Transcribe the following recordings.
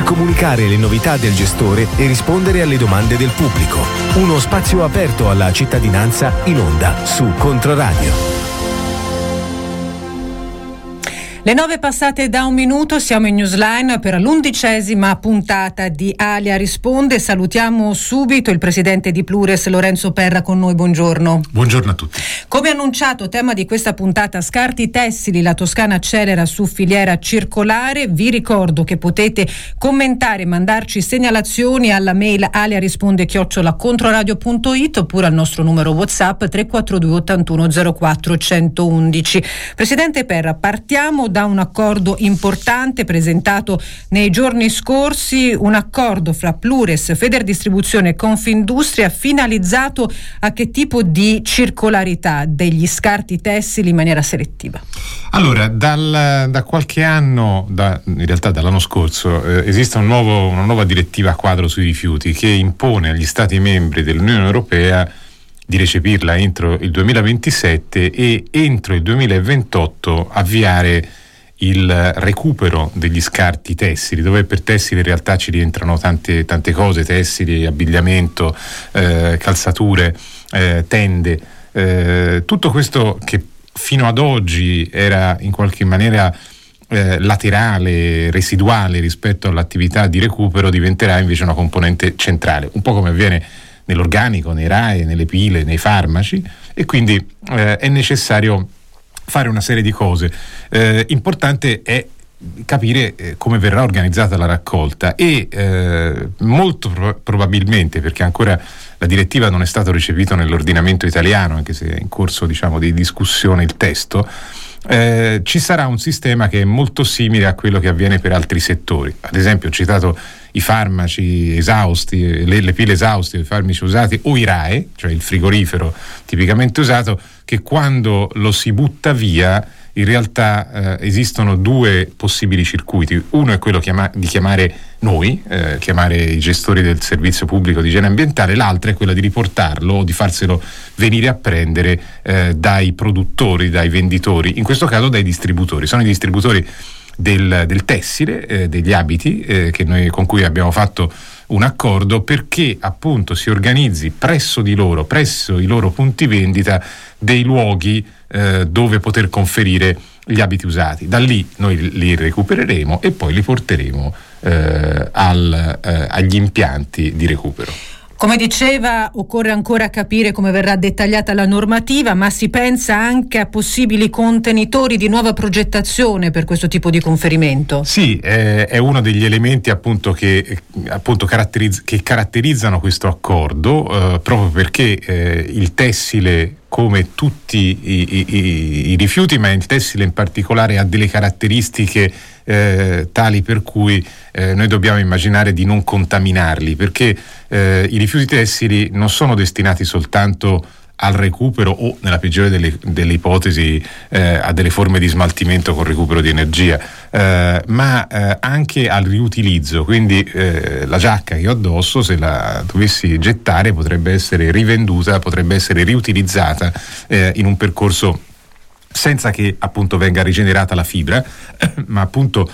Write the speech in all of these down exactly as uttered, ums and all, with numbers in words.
comunicare le novità del gestore e rispondere alle domande del pubblico. Uno spazio aperto alla cittadinanza in onda su Controradio. Le nove passate da un minuto, siamo in Newsline per l'undicesima puntata di Alia Risponde. Salutiamo subito il presidente di Plures, Lorenzo Perra, con noi. Buongiorno. Buongiorno a tutti. Come annunciato, tema di questa puntata, scarti tessili, la Toscana accelera su filiera circolare. Vi ricordo che potete commentare e mandarci segnalazioni alla mail aliarisponde chiocciola controradio punto it oppure al nostro numero WhatsApp tre quattro due ottantuno zero quattro centoundici. Presidente Perra, partiamo da un accordo importante presentato nei giorni scorsi, un accordo fra Plures, Federdistribuzione e Confindustria finalizzato a che tipo di circolarità degli scarti tessili in maniera selettiva? Allora, dal, da qualche anno, da, in realtà dall'anno scorso, eh, esiste un nuovo, una nuova direttiva quadro sui rifiuti che impone agli Stati membri dell'Unione Europea di recepirla entro il duemilaventisette e entro il duemilaventotto avviare il recupero degli scarti tessili, dove per tessili in realtà ci rientrano tante, tante cose, tessili, abbigliamento, eh, calzature, eh, tende, eh, tutto questo che fino ad oggi era in qualche maniera eh, laterale, residuale rispetto all'attività di recupero, diventerà invece una componente centrale, un po' come avviene nell'organico, nei R A E, nelle pile, nei farmaci, e quindi eh, è necessario fare una serie di cose. Eh, importante è capire eh, come verrà organizzata la raccolta e eh, molto pro- probabilmente, perché ancora la direttiva non è stata recepita nell'ordinamento italiano, anche se è in corso, diciamo, di discussione il testo, eh, ci sarà un sistema che è molto simile a quello che avviene per altri settori. Ad esempio ho citato i farmaci esausti, le, le pile esauste, i farmaci usati, o i R A E, cioè il frigorifero tipicamente usato, che quando lo si butta via in realtà eh, esistono due possibili circuiti. Uno è quello chiama- di chiamare noi, eh, chiamare i gestori del servizio pubblico di igiene ambientale, l'altro è quello di riportarlo o di farselo venire a prendere eh, dai produttori, dai venditori, in questo caso dai distributori. Sono i distributori del, del tessile, eh, degli abiti, eh, che noi, con cui abbiamo fatto un accordo perché appunto si organizzi presso di loro, presso i loro punti vendita, dei luoghi eh, dove poter conferire gli abiti usati. Da lì noi li recupereremo e poi li porteremo eh, al, eh, agli impianti di recupero. Come diceva, occorre ancora capire come verrà dettagliata la normativa, ma si pensa anche a possibili contenitori di nuova progettazione per questo tipo di conferimento? Sì, eh, è uno degli elementi appunto che, appunto caratterizz- che caratterizzano questo accordo, eh, proprio perché eh, il tessile, come tutti i, i, i, i rifiuti, ma il tessile in particolare, ha delle caratteristiche eh, tali per cui eh, noi dobbiamo immaginare di non contaminarli, perché eh, i rifiuti tessili non sono destinati soltanto al recupero o, nella peggiore delle, delle ipotesi, eh, a delle forme di smaltimento con recupero di energia, eh, ma eh, anche al riutilizzo. Quindi eh, la giacca che ho addosso, se la dovessi gettare, potrebbe essere rivenduta, potrebbe essere riutilizzata eh, in un percorso senza che appunto venga rigenerata la fibra, ma appunto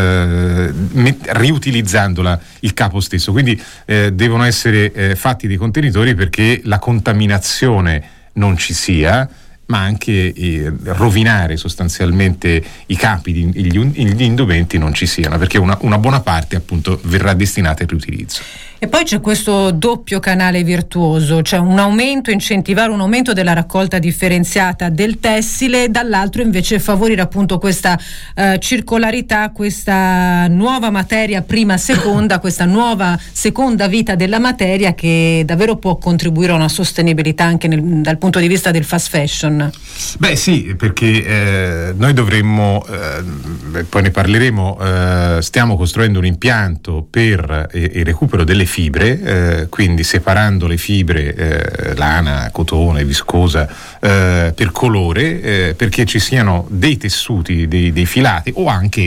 eh, met- riutilizzandola il capo stesso. Quindi eh, devono essere eh, fatti dei contenitori perché la contaminazione non ci sia, ma anche eh, rovinare sostanzialmente i capi, di, gli, gli indumenti non ci siano, perché una, una buona parte appunto verrà destinata al riutilizzo. E poi c'è questo doppio canale virtuoso, cioè un aumento, incentivare un aumento della raccolta differenziata del tessile, dall'altro invece favorire appunto questa eh, circolarità, questa nuova materia prima seconda, questa nuova seconda vita della materia che davvero può contribuire a una sostenibilità anche nel, dal punto di vista del fast fashion. Beh sì, perché eh, noi dovremmo, eh, poi ne parleremo, eh, stiamo costruendo un impianto per eh, il recupero delle fibre, eh, quindi separando le fibre, eh, lana, cotone, viscosa, eh, per colore, eh, perché ci siano dei tessuti, dei, dei filati o anche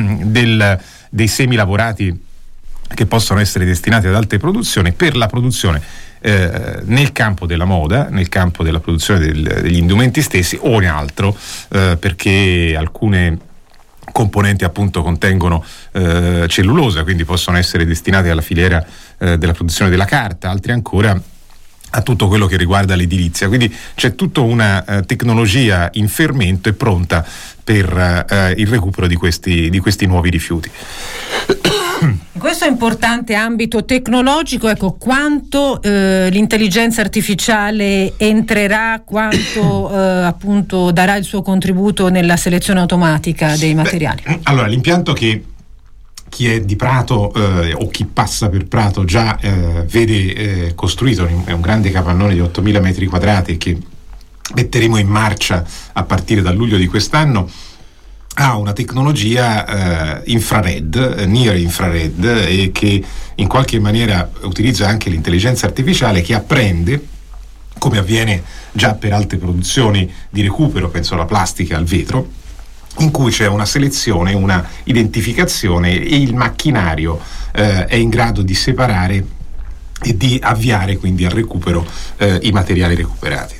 del, dei semilavorati che possono essere destinati ad altre produzioni per la produzione eh, nel campo della moda, nel campo della produzione del, degli indumenti stessi o in altro, eh, perché alcune componenti appunto contengono eh, cellulosa, quindi possono essere destinati alla filiera eh, della produzione della carta, altri ancora a tutto quello che riguarda l'edilizia. Quindi c'è tutta una eh, tecnologia in fermento e pronta per eh, il recupero di questi, di questi nuovi rifiuti. In questo importante ambito tecnologico, ecco, quanto eh, l'intelligenza artificiale entrerà, quanto eh, appunto darà il suo contributo nella selezione automatica dei materiali? Beh, allora, l'impianto che chi è di Prato eh, o chi passa per Prato già eh, vede eh, costruito, è un grande capannone di ottomila metri quadrati che metteremo in marcia a partire da luglio di quest'anno, ha una tecnologia eh, infrared, near infrared, e che in qualche maniera utilizza anche l'intelligenza artificiale, che apprende, come avviene già per altre produzioni di recupero, penso alla plastica, al vetro, in cui c'è una selezione, una identificazione, e il macchinario eh, è in grado di separare e di avviare quindi al recupero eh, i materiali recuperati.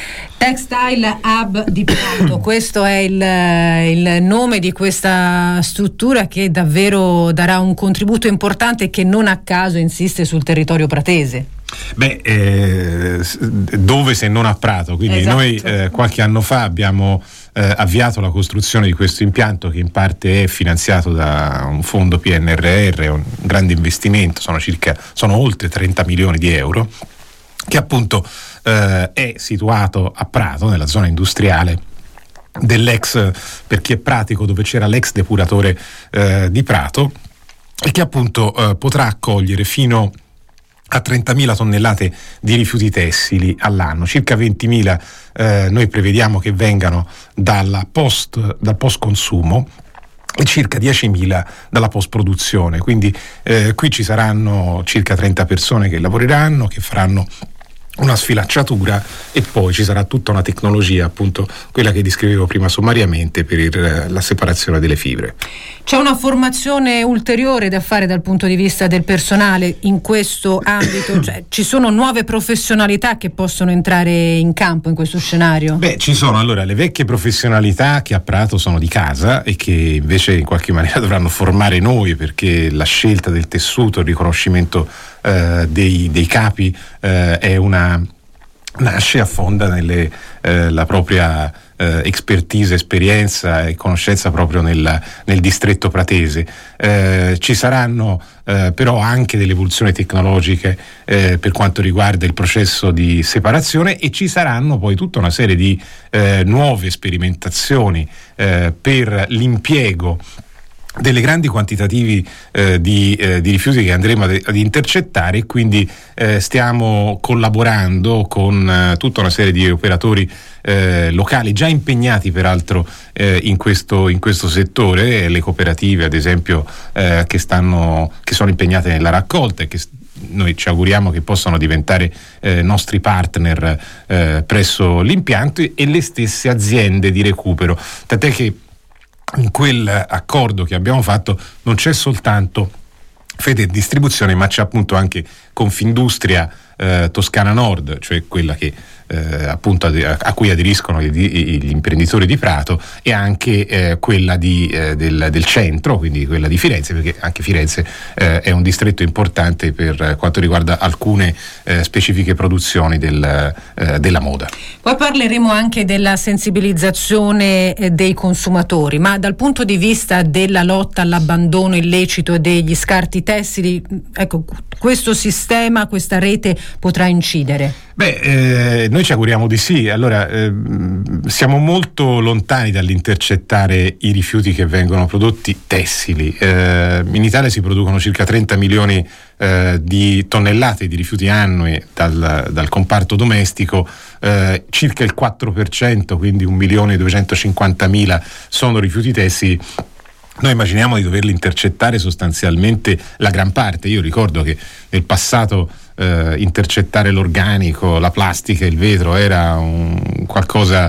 Textile Hub di Prato, questo è il, il nome di questa struttura che davvero darà un contributo importante, che non a caso insiste sul territorio pratese. Beh, eh, dove se non a Prato, quindi esatto. Noi eh, qualche anno fa abbiamo eh, avviato la costruzione di questo impianto, che in parte è finanziato da un fondo P N R R, un grande investimento, sono circa sono oltre trenta milioni di euro, che appunto eh, è situato a Prato, nella zona industriale dell'ex, per chi è pratico, dove c'era l'ex depuratore eh, di Prato, e che appunto eh, potrà accogliere fino a trentamila tonnellate di rifiuti tessili all'anno, circa ventimila eh, noi prevediamo che vengano dalla post, dal post consumo, e circa diecimila dalla post produzione. Quindi eh, qui ci saranno circa trenta persone che lavoreranno, che faranno una sfilacciatura, e poi ci sarà tutta una tecnologia, appunto quella che descrivevo prima sommariamente, per il, la separazione delle fibre. C'è una formazione ulteriore da fare dal punto di vista del personale in questo ambito? Cioè, ci sono nuove professionalità che possono entrare in campo in questo scenario? Beh, ci sono allora le vecchie professionalità che a Prato sono di casa e che invece in qualche maniera dovranno formare noi, perché la scelta del tessuto, il riconoscimento eh, dei, dei capi eh, è una nasce, affonda nelle eh, la propria eh, expertise, esperienza e conoscenza proprio nel, nel distretto pratese. Eh, ci saranno eh, però anche delle evoluzioni tecnologiche eh, per quanto riguarda il processo di separazione, e ci saranno poi tutta una serie di eh, nuove sperimentazioni eh, per l'impiego delle grandi quantitativi eh, di, eh, di rifiuti che andremo ad, ad intercettare, e quindi eh, stiamo collaborando con eh, tutta una serie di operatori eh, locali già impegnati peraltro eh, in questo in questo settore, le cooperative ad esempio eh, che stanno che sono impegnate nella raccolta e che noi ci auguriamo che possano diventare eh, nostri partner eh, presso l'impianto, e le stesse aziende di recupero, tant'è che in quel accordo che abbiamo fatto non c'è soltanto Fede Distribuzione, ma c'è appunto anche Confindustria eh, Toscana Nord, cioè quella che eh, appunto a, a cui aderiscono gli, gli imprenditori di Prato, e anche eh, quella di, eh, del, del centro, quindi quella di Firenze, perché anche Firenze eh, è un distretto importante per quanto riguarda alcune eh, specifiche produzioni del, eh, della moda. Poi parleremo anche della sensibilizzazione eh, dei consumatori, ma dal punto di vista della lotta all'abbandono illecito degli scarti tessili, ecco, questo sistema, questa rete potrà incidere? Beh, eh, noi ci auguriamo di sì. Allora, eh, siamo molto lontani dall'intercettare i rifiuti che vengono prodotti tessili. Eh, in Italia si producono circa trenta milioni eh, di tonnellate di rifiuti annui dal, dal comparto domestico, eh, circa il quattro per cento, quindi un milione duecentocinquantamila sono rifiuti tessili. Noi immaginiamo di doverli intercettare sostanzialmente la gran parte. Io ricordo che nel passato eh, intercettare l'organico, la plastica, il vetro era un qualcosa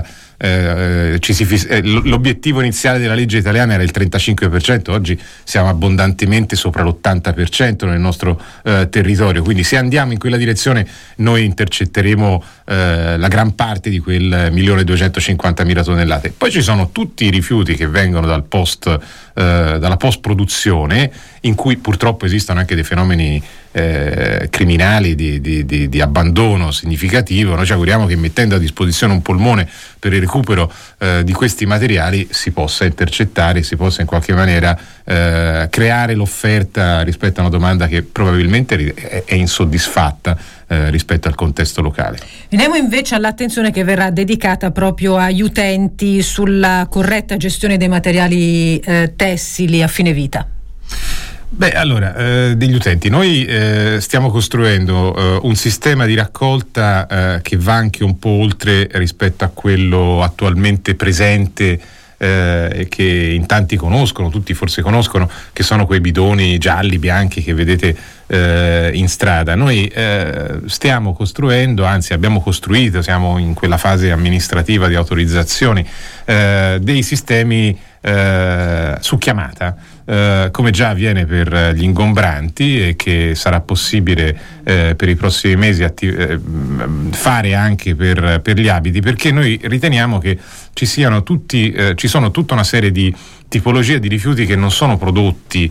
eh, ci si fis- eh, l'obiettivo iniziale della legge italiana era il trentacinque per cento, oggi siamo abbondantemente sopra l'ottanta per cento nel nostro eh, territorio, quindi se andiamo in quella direzione noi intercetteremo eh, la gran parte di quel milione duecentocinquantamila tonnellate. Poi ci sono tutti i rifiuti che vengono dal post, eh, dalla post produzione, in cui purtroppo esistono anche dei fenomeni eh, criminali di, di, di, di abbandono significativo. Noi ci auguriamo che mettendo a disposizione un polmone per il recupero eh, di questi materiali si possa intercettare, si possa in qualche maniera eh, creare l'offerta rispetto a una domanda che probabilmente è, è insoddisfatta eh, rispetto al contesto locale. Veniamo invece all'attenzione che verrà dedicata proprio agli utenti sulla corretta gestione dei materiali eh, tessili a fine vita. Beh, allora, eh, degli utenti, noi eh, stiamo costruendo eh, un sistema di raccolta eh, che va anche un po' oltre rispetto a quello attualmente presente eh, e che in tanti conoscono, tutti forse conoscono, che sono quei bidoni gialli, bianchi che vedete eh, in strada. Noi eh, stiamo costruendo, anzi abbiamo costruito, siamo in quella fase amministrativa di autorizzazioni, eh, dei sistemi eh, su chiamata, Uh, come già avviene per gli ingombranti e che sarà possibile uh, per i prossimi mesi attiv- uh, fare anche per, per gli abiti, perché noi riteniamo che ci siano tutti, uh, ci sono tutta una serie di tipologie di rifiuti che non sono prodotti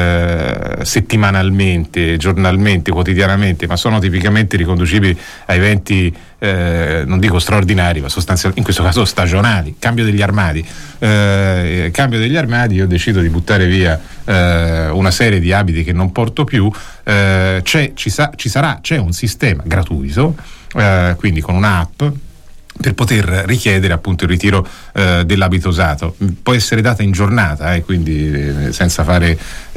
uh, settimanalmente, giornalmente, quotidianamente, ma sono tipicamente riconducibili a eventi Eh, non dico straordinari, ma sostanzialmente in questo caso stagionali. Cambio degli armadi eh, cambio degli armadi, io decido di buttare via eh, una serie di abiti che non porto più, eh, c'è, ci, sa, ci sarà c'è un sistema gratuito, eh, quindi con un'app, per poter richiedere appunto il ritiro eh, dell'abito usato. Può essere data in giornata, eh, quindi eh, senza fare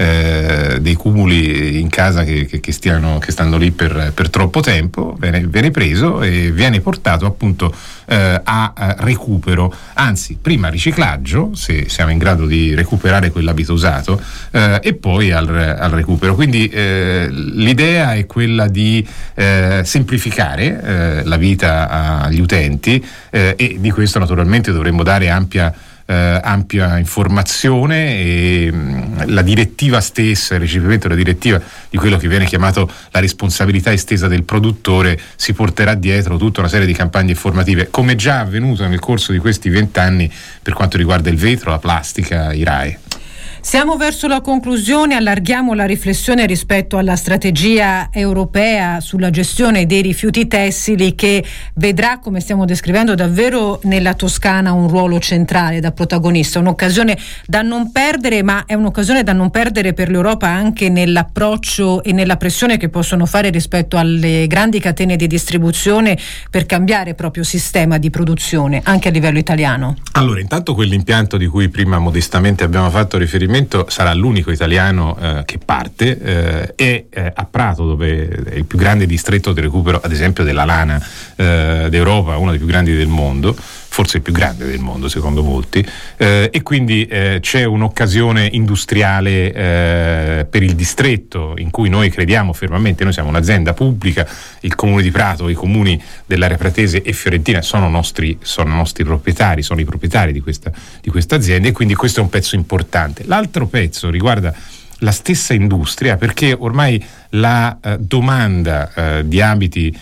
eh, dei cumuli in casa che, che, che, stiano, che stanno lì per, per troppo tempo. Viene, viene preso e viene portato appunto eh, a, a recupero, anzi prima riciclaggio, se siamo in grado di recuperare quell'abito usato, eh, e poi al, al recupero. Quindi eh, l'idea è quella di eh, semplificare eh, la vita agli utenti. Eh, e di questo naturalmente dovremmo dare ampia, eh, ampia informazione, e mh, la direttiva stessa, il recepimento della direttiva di quello che viene chiamato la responsabilità estesa del produttore, si porterà dietro tutta una serie di campagne informative, come già avvenuto nel corso di questi vent'anni per quanto riguarda il vetro, la plastica, i R A E. Siamo verso la conclusione, allarghiamo la riflessione rispetto alla strategia europea sulla gestione dei rifiuti tessili, che vedrà, come stiamo descrivendo, davvero nella Toscana un ruolo centrale da protagonista, un'occasione da non perdere, ma è un'occasione da non perdere per l'Europa anche nell'approccio e nella pressione che possono fare rispetto alle grandi catene di distribuzione per cambiare proprio sistema di produzione anche a livello italiano. Allora, intanto quell'impianto di cui prima modestamente abbiamo fatto riferimento sarà l'unico italiano eh, che parte, eh, e eh, a Prato, dove è il più grande distretto di recupero ad esempio della lana eh, d'Europa, uno dei più grandi del mondo, forse il più grande del mondo secondo molti, eh, e quindi eh, c'è un'occasione industriale eh, per il distretto in cui noi crediamo fermamente. Noi siamo un'azienda pubblica, il comune di Prato, i comuni dell'area pratese e fiorentina sono nostri, sono nostri proprietari, sono i proprietari di questa, di questa azienda, e quindi questo è un pezzo importante. L'altro pezzo riguarda la stessa industria, perché ormai la eh, domanda eh, di abiti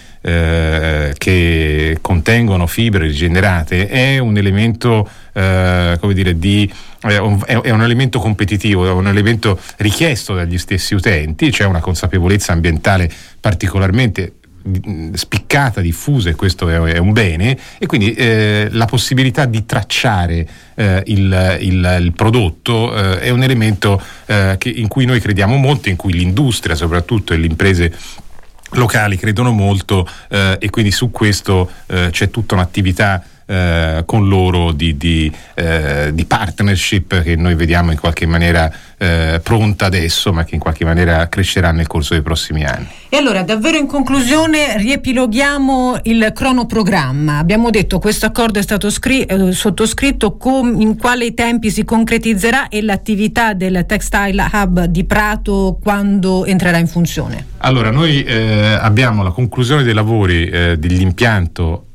eh, che contengono fibre rigenerate è un elemento eh, come dire di è un, è un elemento competitivo, è un elemento richiesto dagli stessi utenti. C'è una consapevolezza ambientale particolarmente spiccata, diffusa, e questo è, è un bene, e quindi eh, la possibilità di tracciare eh, il, il, il prodotto eh, è un elemento eh, che, in cui noi crediamo molto, in cui l'industria soprattutto e le imprese locali credono molto, eh, e quindi su questo eh, c'è tutta un'attività Eh, con loro di, di, eh, di partnership che noi vediamo in qualche maniera eh, pronta adesso, ma che in qualche maniera crescerà nel corso dei prossimi anni. E allora, davvero in conclusione, riepiloghiamo il cronoprogramma. Abbiamo detto questo accordo è stato scri- eh, sottoscritto, com- in quali tempi si concretizzerà, e l'attività del Textile Hub di Prato quando entrerà in funzione? Allora, noi eh, abbiamo la conclusione dei lavori eh, dell'impianto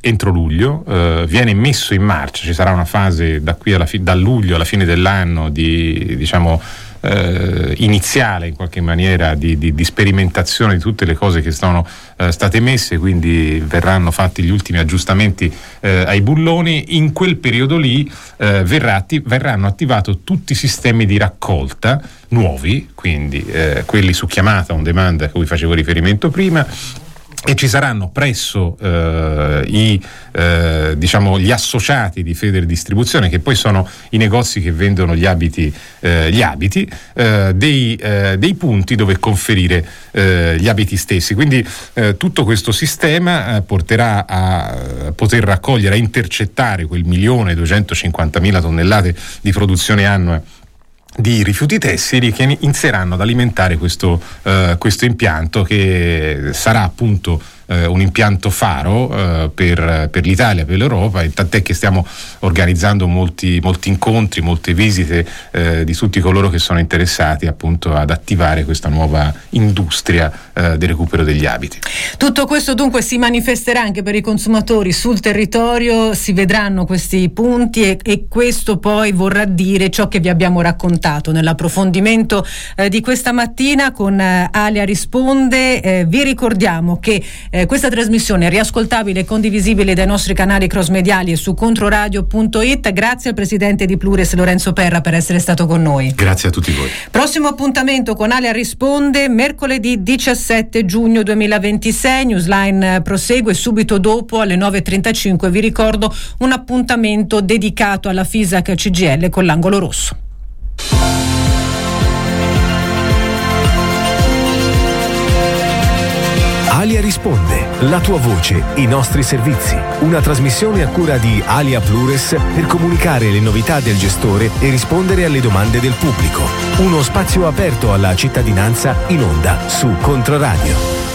entro luglio, eh, viene messo in marcia, ci sarà una fase da qui alla fi- da luglio alla fine dell'anno di, diciamo, eh, iniziale in qualche maniera di, di, di sperimentazione di tutte le cose che sono eh, state messe, quindi verranno fatti gli ultimi aggiustamenti eh, ai bulloni. In quel periodo lì eh, verrà atti- verranno attivati tutti i sistemi di raccolta nuovi, quindi eh, quelli su chiamata on demand a cui facevo riferimento prima, e ci saranno presso eh, i, eh, diciamo, gli associati di Federdistribuzione, che poi sono i negozi che vendono gli abiti, eh, gli abiti eh, dei, eh, dei punti dove conferire eh, gli abiti stessi. Quindi eh, tutto questo sistema eh, porterà a poter raccogliere, a intercettare quel milione duecentocinquantamila tonnellate di produzione annua di rifiuti tessili, che inizieranno ad alimentare questo, uh, questo impianto, che sarà appunto uh, un impianto faro uh, per, per l'Italia, per l'Europa, e tant'è che stiamo organizzando molti, molti incontri, molte visite uh, di tutti coloro che sono interessati appunto ad attivare questa nuova industria uh, del recupero degli abiti. Tutto questo dunque si manifesterà anche per i consumatori sul territorio, si vedranno questi punti e, e questo poi vorrà dire ciò che vi abbiamo raccontato nell'approfondimento eh, di questa mattina con eh, Alia Risponde. Eh, vi ricordiamo che eh, questa trasmissione è riascoltabile e condivisibile dai nostri canali cross-mediali e su controradio punto it. Grazie al presidente di Plures Lorenzo Perra per essere stato con noi. Grazie a tutti voi. Prossimo appuntamento con Alia Risponde mercoledì diciassette giugno duemilaventisei. Newsline prosegue subito dopo alle nove e trentacinque. Vi ricordo un appuntamento dedicato alla FISAC C G I L con l'angolo rosso. Alia Risponde, la tua voce, i nostri servizi. Una trasmissione a cura di Alia Plures per comunicare le novità del gestore e rispondere alle domande del pubblico. Uno spazio aperto alla cittadinanza in onda su Controradio.